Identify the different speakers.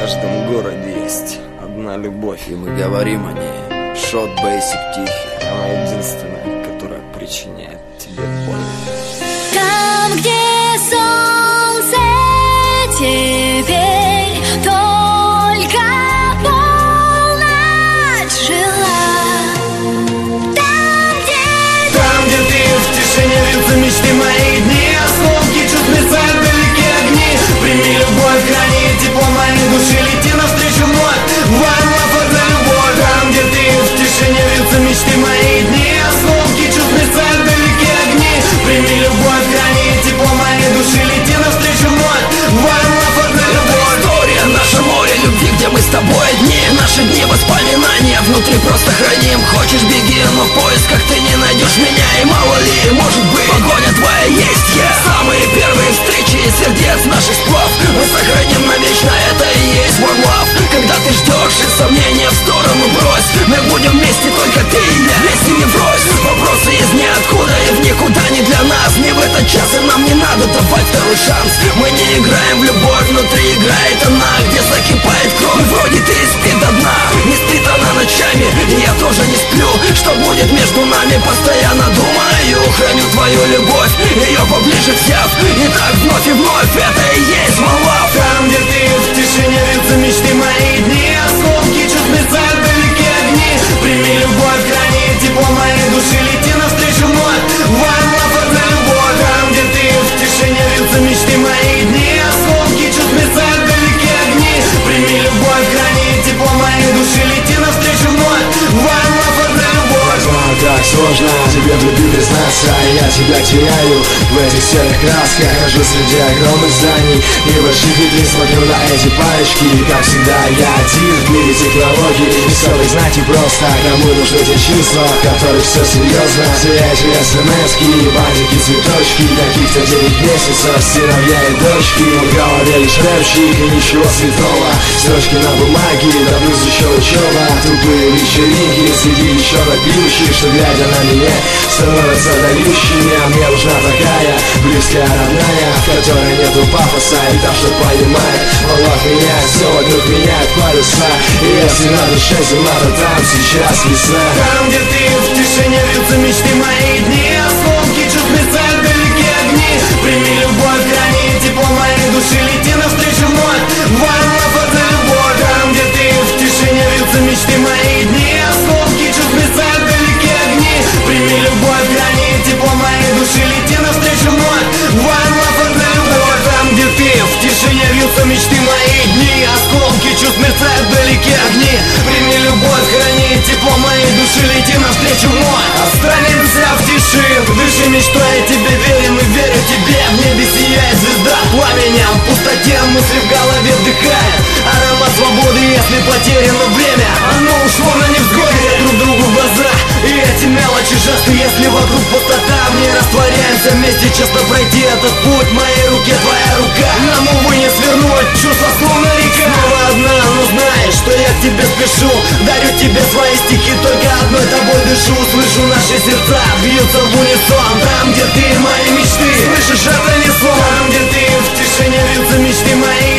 Speaker 1: каждом городе есть одна любовь,
Speaker 2: и мы говорим о ней. Шот Бейсик тихий.
Speaker 1: она единственная, которая причиняет тебе боль.
Speaker 3: Там, где солнце, теперь только полночь жила.
Speaker 4: Там, где ты в тишине вьются мечты мои дни, осколки чувств мерцают далекие огни. Прими любовь, храни тепло моей души, лети навстречу вновь. One love for the любовь. Там, где ты в тишине вьются мечты мои дни, осколки чувств мерцают далекие огни. Прими любовь, храни тепло моей души, лети навстречу вновь. One love for the любовь.
Speaker 2: История, наше море любви, где мы с тобой одни. Наши дни воспоминания внутри просто храним. Хочешь, беги, но в поисках ты не найдешь меня. И мало ли, может быть, погоня твоя есть я. Самые первые встречи сердец наших сплав мы сохраним навечно, это и есть one love. Когда ты ждешь и сомнения в сторону брось, мы будем вместе, только ты и я, вместе не врозь. Вопросы из ниоткуда и в никуда не для нас. Не в этот час, и нам не надо давать второй шанс. Мы не играем в любовь, внутри играет она, где закипает кровь. Вроде ты и спит до дна, не спит она ночами, и я тоже не сплю. Что будет между нами, постоянно думаю. Храню твою любовь, ее поближе взяв. И так вновь и вновь, это и есть one love.
Speaker 4: Там, где ты в тишине вьются мечты мои дни, осколки чувств мерцают далекие огни. Прими любовь, храни тепло моей души, лети навстречу вновь. One love for the любовь. Там, где ты в тишине вьются мечты мои дни, осколки чувств мерцают далекие огни. Прими любовь, храни тепло моей души, лети навстречу вновь. One love for the любовь.
Speaker 5: Знаю, так сложно тебе в любви признаться, и я тебя теряю в этих серых красках. Хожу среди огромных зданий и больших витрин, смотрю на эти парочки. И как всегда я один в мире технологий, и все знать и просто. Кому нужны те чувства, в которых все серьезно. Все эти смс-ки, бантики, цветочки, каких-то 9 месяцев, сыновья и дочки. В голове лишь рэпчик и ничего святого. Строчки на бумаге, да плюс еще учеба. Тупые вечеринки среди еще напивших, что глядя на меня становятся дающими. А мне нужна такая близкая, родная, в которой нету пафоса, и та, что понимает. Волок меняет все, вокруг меняет паруса. И если на душе зима, то там сейчас весна.
Speaker 4: Там, где ты в тишине вьются мечты мои дни, осколки чувств мерцают далекие огни. Прими любовь, храни тепло моей души, лети навстречу вновь. One love for the любовь. Там, где ты в тишине вьются мечты мои дни, осколки чувств мерцают далекие огни. Прими любовь, храни тепло моей души, лети навстречу вновь. One love for the любовь. Там, где ты в тишине вьются мечты мои дни, осколки чувств мерцают далекие огни. Прими любовь, храни тепло моей души, лети навстречу вновь. Останемся в тиши, дыши мечтой, я тебе верим и верю тебе. В небе сияет звезда пламенем, в пустоте мысли в голове вдыхает аромат свободы, если потеряно время. Оно ушло на невзгоде друг другу в глаза. И эти мелочи жесты, если вокруг пустота, мы растворяемся вместе, честно пройти этот путь. В моей руке твоя рука, нам, увы, не свернуть, чувства словно река. Снова одна, но знаешь, что я к тебе спешу. Дарю тебе свои стихи, только одной тобой дышу. Слышу наши сердца, бьются в унисон. Там, где ты, мои мечты, слышишь, это не сон. Там, где ты, в тишине вьются мечты мои